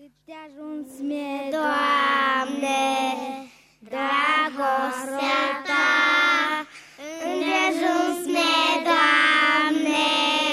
Cât de ajuns mie, Doamne, dragostea Ta, îndeajuns mie, Doamne,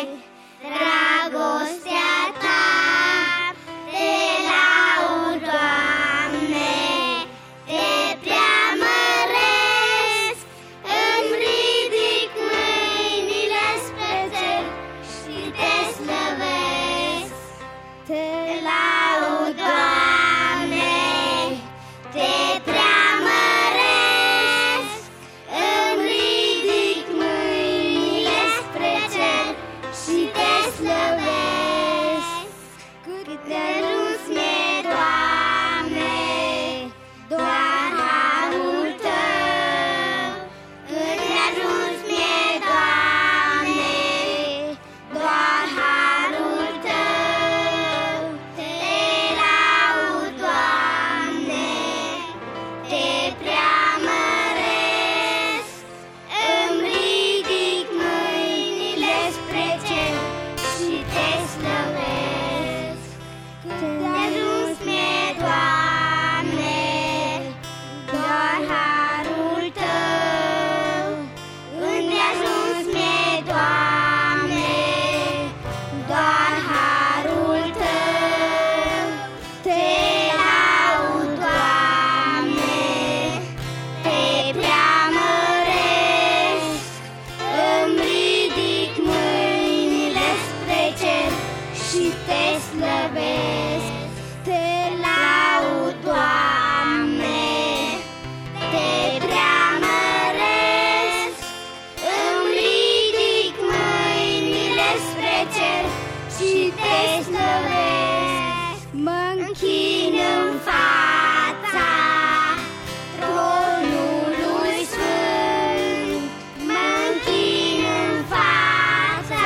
dragostea Ta, Te laud, Doamne, Te preamăresc, îmi ridic mâinile spre cer și Te slăvesc. Te laud, Doamne, Te preamăresc, îmi ridic mâinile spre cer și Te slăvesc. Cât de ajuns mie, Doamne, doar harul Tău. Cât de ajuns mie, Doamne, doar harul Tău. Te laud, Doamne, Te preamăresc, îmi ridic mâinile spre cer și Te slăvesc. Cât de ajuns mie, Doamne, doar harul Tău. Îndeajuns mie, Doamne, doar harul Tău. Te laud, Doamne, Te preamăresc, îmi ridic mâinile spre cer și Te slăvesc. Te laud, Doamne, Te preamăresc, îmi ridic mâinile spre cer și Te slăvesc. Mă-nchin în fața tronului sfânt, mă-nchin în fața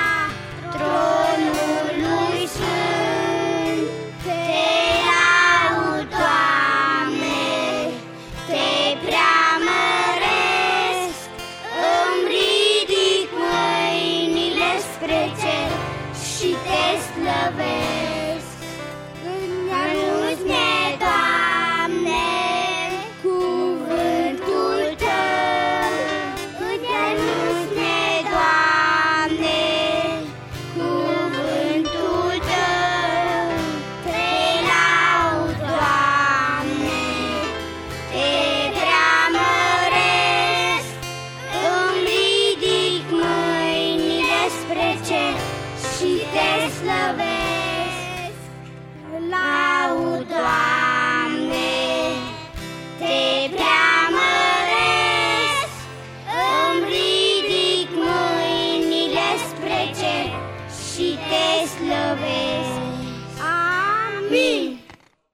tronului sfânt. Te laud, Doamne, Te preamăresc, îmi ridic mâinile spre cer și Te slăvesc. Când ajuns mie, Doamne, cuvântul Tău. Când ajuns mie, Doamne, cuvântul Tău. Te laud, Doamne, Te preamăresc, îmi ridic mâinile spre cer și Te slăvesc. Laud, Doamne, Te preamăresc, îmi ridic mâinile spre cer și Te slăvesc.